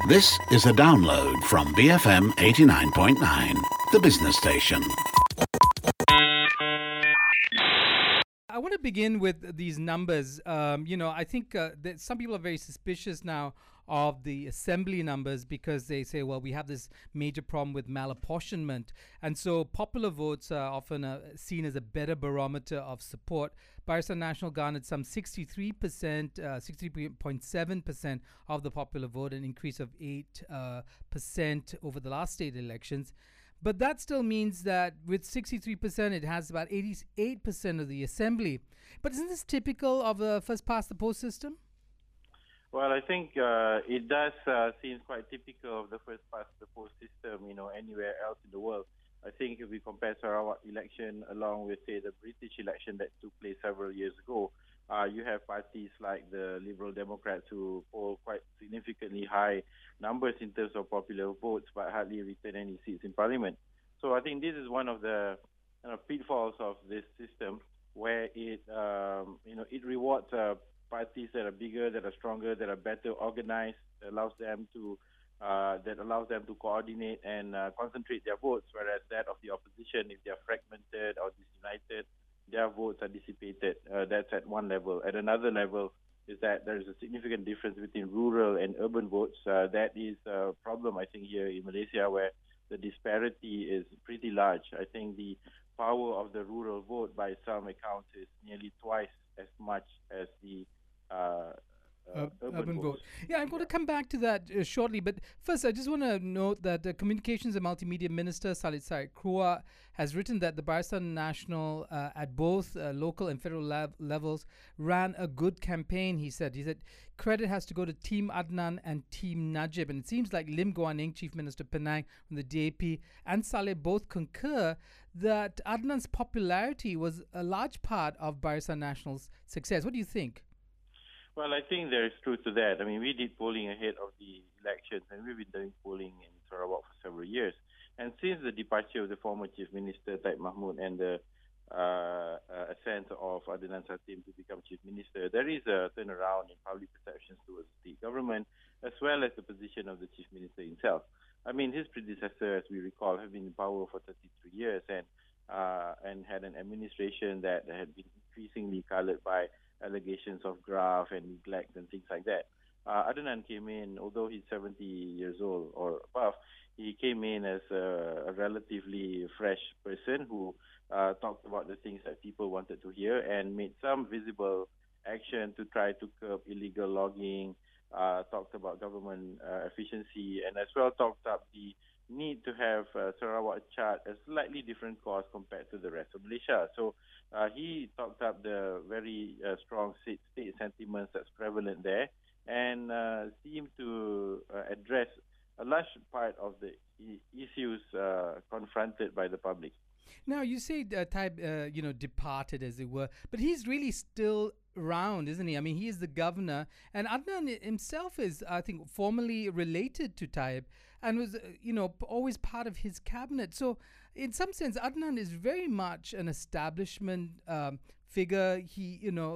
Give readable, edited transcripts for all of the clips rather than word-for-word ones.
This is a download from BFM 89.9, the business station. I want to begin with these numbers. I think that some people are very suspicious now of the assembly numbers because they say, well, we have this major problem with malapportionment. And so popular votes are often seen as a better barometer of support. Barisan Nasional garnered some 63%, 63.7% of the popular vote, an increase of 8% over the last state elections. But that still means that with 63%, it has about 88% of the assembly. But isn't this typical of a first-past-the-post system? Well, I think it does seem quite typical of the first-past-the-post system, anywhere else in the world. I think if we compare Sarawak election along with, say, the British election that took place several years ago, you have parties like the Liberal Democrats who poll quite significantly high numbers in terms of popular votes, but hardly retain any seats in Parliament. So I think this is one of the pitfalls of this system, where it rewards parties that are bigger, that are stronger, that are better organized, that allows them to coordinate and concentrate their votes, whereas that of the opposition, if they are fragmented or disunited, their votes are dissipated. That's at one level. At another level is that there is a significant difference between rural and urban votes. That is a problem, I think, here in Malaysia, where the disparity is pretty large. I think the power of the rural vote, by some accounts, is nearly twice as much as the urban vote. Yeah, I'm going to come back to that shortly. But first, I just want to note that the Communications and Multimedia Minister, Salid Said Kroa, has written that the Barisan Nasional at both local and federal levels ran a good campaign, he said. He said credit has to go to Team Adnan and Team Najib. And it seems like Lim Guan Eng, Chief Minister Penang from the DAP, and Saleh both concur that Adnan's popularity was a large part of Barisan Nasional's success. What do you think? Well, I think there is truth to that. I mean, we did polling ahead of the elections, and we've been doing polling in Sarawak for several years. And since the departure of the former Chief Minister, Taib Mahmud, and the ascent of Adnan Satim to become Chief Minister, there is a turnaround in public perceptions towards the government, as well as the position of the Chief Minister himself. I mean, his predecessor, as we recall, have been in power for 33 years and had an administration that had been increasingly colored by allegations of graft and neglect and things like that. Adnan came in, although he's 70 years old or above, he came in as a relatively fresh person who talked about the things that people wanted to hear and made some visible action to try to curb illegal logging, talked about government efficiency, and as well talked up the need to have Sarawak chart a slightly different course compared to the rest of Malaysia. So he talked up the very strong state sentiments that's prevalent there and seemed to address a large part of the issues confronted by the public. Now, you say Taib, departed, as it were, but he's really still around, isn't he? I mean, he is the governor, and Adnan himself is, I think, formally related to Taib and was, always part of his cabinet. So, in some sense, Adnan is very much an establishment figure. He,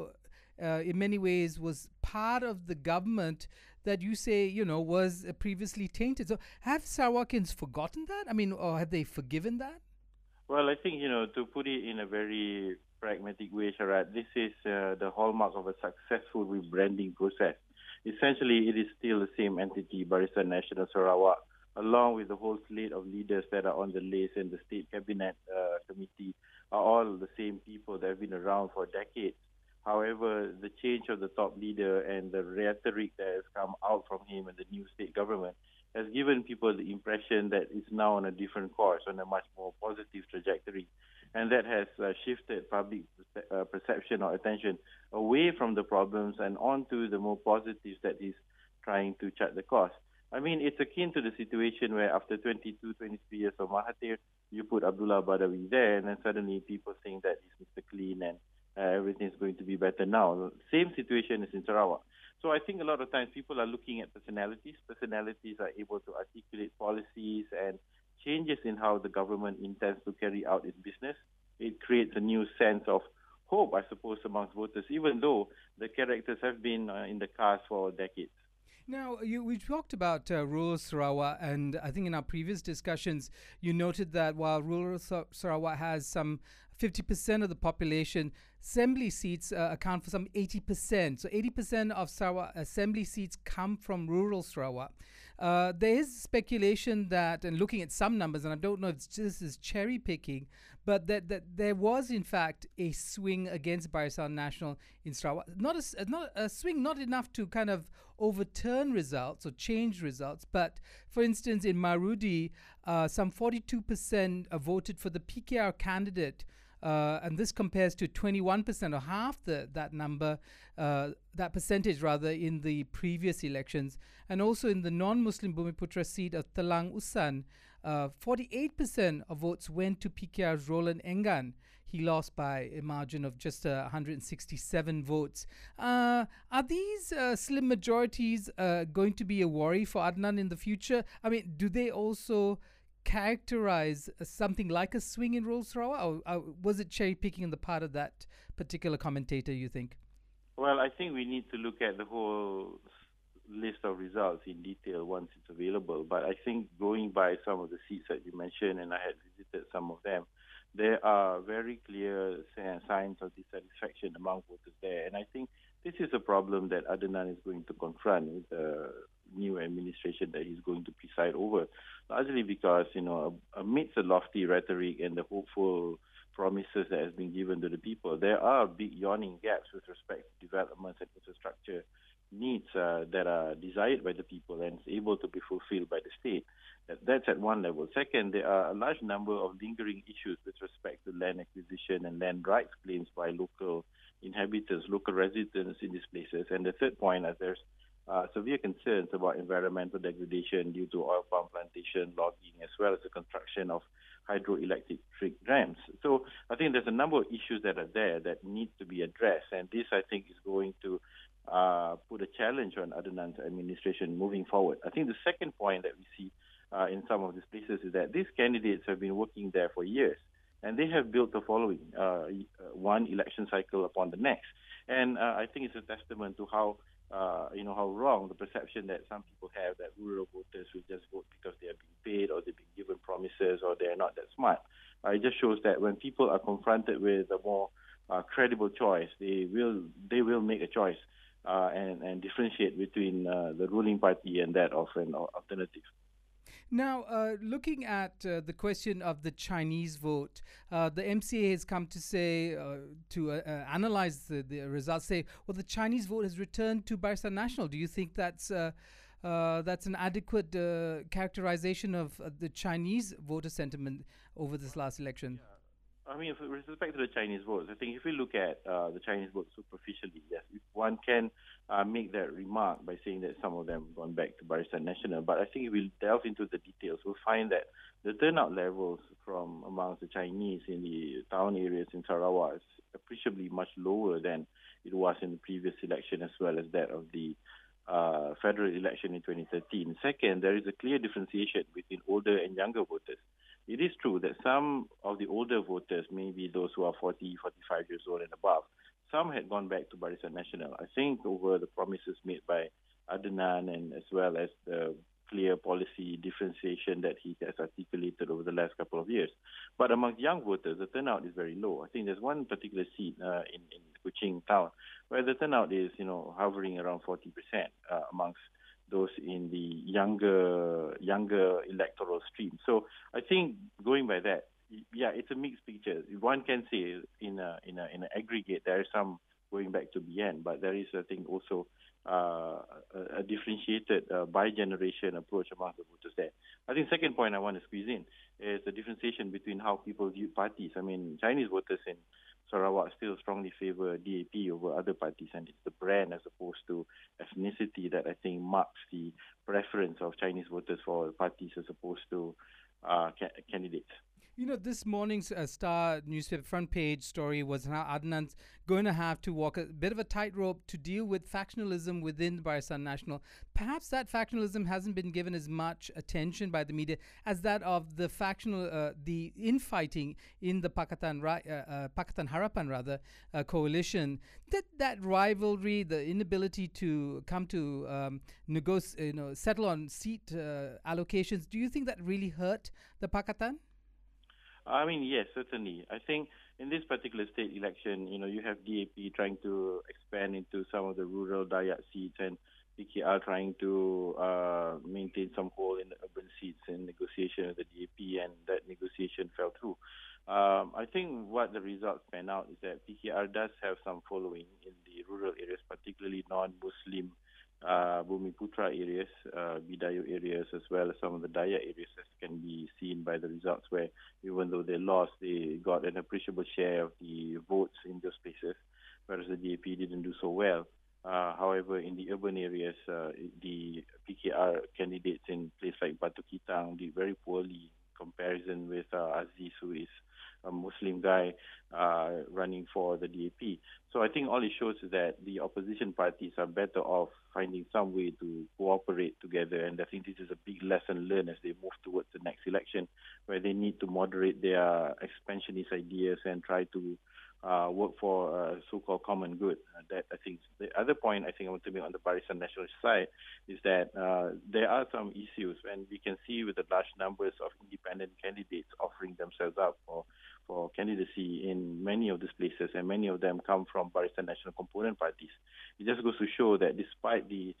in many ways, was part of the government that you say, was previously tainted. So, have Sarawakians forgotten that? I mean, or have they forgiven that? Well, I think, to put it in a very pragmatic way, Sharad, this is the hallmark of a successful rebranding process. Essentially, it is still the same entity, Barisan Nasional Sarawak, along with the whole slate of leaders that are on the list and the State Cabinet Committee are all the same people that have been around for decades. However, the change of the top leader and the rhetoric that has come out from him and the new state government has given people the impression that it's now on a different course, on a much more positive trajectory. And that has shifted public perception or attention away from the problems and onto the more positives that he's trying to chart the course. I mean, it's akin to the situation where after 22, 23 years of Mahathir, you put Abdullah Badawi there, and then suddenly people think that he's Mr. Clean and everything's going to be better now. Same situation is in Sarawak. So I think a lot of times people are looking at personalities. Personalities are able to articulate policies and changes in how the government intends to carry out its business. It creates a new sense of hope, I suppose, amongst voters, even though the characters have been in the cast for decades. Now, we talked about rural Sarawak, and I think in our previous discussions, you noted that while rural Sarawak has some 50% of the population, assembly seats account for some 80%. So 80% of Sarawak assembly seats come from rural Sarawak. There is speculation that, and looking at some numbers, and I don't know if this is cherry picking, but that there was in fact a swing against Barisan Nasional in Sarawak. Not a swing, not enough to kind of overturn results or change results, but for instance, in Marudi, some 42% voted for the PKR candidate. And this compares to 21% or half that number, that percentage rather, in the previous elections. And also in the non-Muslim Bumiputra seat of Telang Usan, 48% of votes went to PKR's Roland Engan. He lost by a margin of just 167 votes. Are these slim majorities going to be a worry for Adnan in the future? I mean, do they also characterize something like a swing in rural Sarawak, or was it cherry picking on the part of that particular commentator, you think? Well, I think we need to look at the whole list of results in detail once it's available. But I think going by some of the seats that you mentioned, and I had visited some of them, there are very clear signs of dissatisfaction among voters there. And I think this is a problem that Adnan is going to confront with the new administration that he's going to preside over, largely because, amidst the lofty rhetoric and the hopeful promises that has been given to the people, there are big yawning gaps with respect to developments and infrastructure needs that are desired by the people and is able to be fulfilled by the state. That's at one level. Second, there are a large number of lingering issues with respect to land acquisition and land rights claims by local inhabitants, local residents in these places. And the third point is there's severe concerns about environmental degradation due to oil palm plantation, logging, as well as the construction of hydroelectric dams. So I think there's a number of issues that are there that need to be addressed, and this, I think, is going to put a challenge on Adnan's administration moving forward. I think the second point that we see in some of these places is that these candidates have been working there for years, and they have built a following, one election cycle upon the next. And I think it's a testament to how wrong the perception that some people have that rural voters will just vote because they are being paid or they've been given promises or they're not that smart. It just shows that when people are confronted with a more credible choice, they will make a choice and differentiate between the ruling party and that of an alternative. Now, looking at the question of the Chinese vote, the MCA has come to say, to analyze the results, say, well, the Chinese vote has returned to Barisan Nasional. Do you think that's an adequate characterization of the Chinese voter sentiment over this last election? Yeah. I mean, with respect to the Chinese votes, I think if we look at the Chinese votes superficially, yes, one can make that remark by saying that some of them have gone back to Barisan Nasional. But I think if we delve into the details, we'll find that the turnout levels from amongst the Chinese in the town areas in Sarawak is appreciably much lower than it was in the previous election, as well as that of the federal election in 2013. Second, there is a clear differentiation between older and younger voters. It is true that some of the older voters, maybe those who are 40, 45 years old and above, some had gone back to Barisan Nasional. I think over the promises made by Adnan and as well as the clear policy differentiation that he has articulated over the last couple of years. But among young voters, the turnout is very low. I think there's one particular seat in Kuching town where the turnout is, hovering around 40% amongst those in the younger electoral stream. So I think going by that, yeah, it's a mixed picture. One can say in an aggregate there is some going back to BN, but there is, I think, also a differentiated bi-generation approach among the voters there. I think second point I want to squeeze in is the differentiation between how people view parties. I mean, Chinese voters in Sarawak still strongly favor DAP over other parties, and it's the brand as opposed to ethnicity that I think marks the preference of Chinese voters for parties as opposed to candidates. This morning's Star newspaper front page story was how Adnan's going to have to walk a bit of a tightrope to deal with factionalism within Barisan Nasional. Perhaps that factionalism hasn't been given as much attention by the media as that of the the infighting in the Pakatan Harapan coalition. That rivalry, the inability to come to settle on seat allocations. Do you think that really hurt the Pakatan? I mean, yes, certainly. I think in this particular state election, you have DAP trying to expand into some of the rural Dayak seats and PKR trying to maintain some hold in the urban seats in negotiation with the DAP, and that negotiation fell through. I think what the results pan out is that PKR does have some following in the rural areas, particularly non-Muslim Bumiputra areas, Bidayu areas, as well as some of the Dayak areas, as can be seen by the results, where even though they lost, they got an appreciable share of the votes in those places, whereas the DAP didn't do so well. However, in the urban areas, the PKR candidates in places like Batu Kitang did very poorly in comparison with Aziz, who is a Muslim guy running for the DAP. So I think all it shows is that the opposition parties are better off finding some way to cooperate together, and I think this is a big lesson learned as they move towards the next election, where they need to moderate their expansionist ideas and try to work for so-called common good. That I think the other point I want to make on the Barisan Nasional side is that there are some issues, and we can see with the large numbers of independent candidates offering themselves up for candidacy in many of these places, and many of them come from Barisan Nasional component parties. It just goes to show that despite the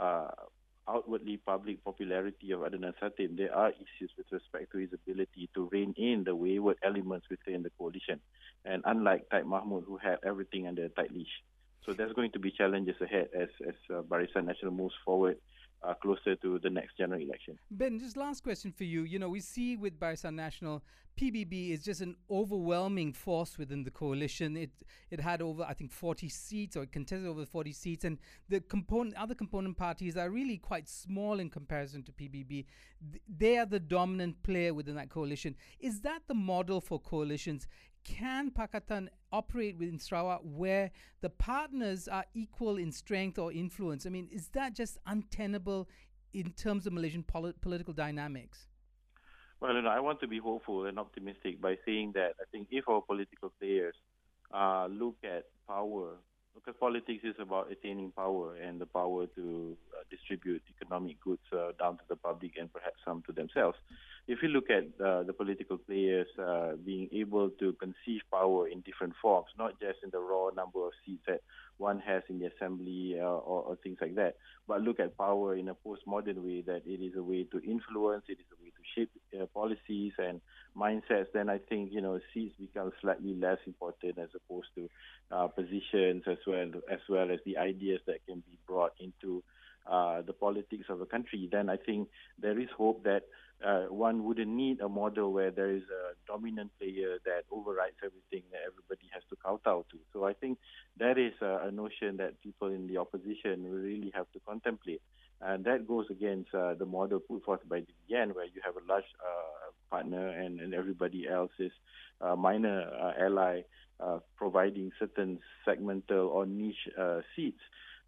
outwardly public popularity of Adnan Satin, there are issues with respect to his ability to rein in the wayward elements within the coalition. And unlike Taib Mahmud, who had everything under a tight leash. So there's going to be challenges ahead as Barisan Nasional moves forward closer to the next general election. Ben, just last question for you. We see with Barisan Nasional, PBB is just an overwhelming force within the coalition. It had over, I think, 40 seats, or it contested over 40 seats, and the other component parties are really quite small in comparison to PBB. They are the dominant player within that coalition. Is that the model for coalitions? Can Pakatan operate within Sarawak where the partners are equal in strength or influence? I mean, is that just untenable in terms of Malaysian political dynamics? Well, I want to be hopeful and optimistic by saying that I think if our political players look at power, because politics is about attaining power and the power to distribute economic goods down to the public and perhaps some to themselves. If you look at the political players being able to conceive power in different forms, not just in the raw number of seats that one has in the assembly or things like that, but look at power in a postmodern way, that it is a way to influence, it is a way to shape policies and mindsets, then I think, seats become slightly less important as opposed to positions as well as the ideas that can be brought into the politics of a country. Then I think there is hope that one wouldn't need a model where there is a dominant player that overrides everything that everybody has to kowtow to. So I think that is a notion that people in the opposition really have to contemplate. And that goes against the model put forth by DBN, where you have a large partner and everybody else is a minor ally providing certain segmental or niche seats.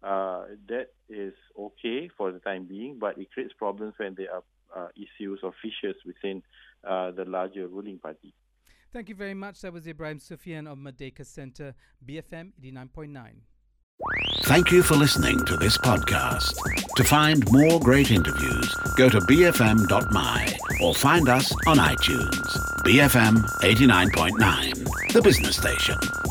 That is okay for the time being, but it creates problems when there are issues or fissures within the larger ruling party. Thank you very much. That was Ibrahim Sufyan of Merdeka Centre, BFM 89.9. Thank you for listening to this podcast. To find more great interviews, go to bfm.my or find us on iTunes. BFM 89.9, the business station.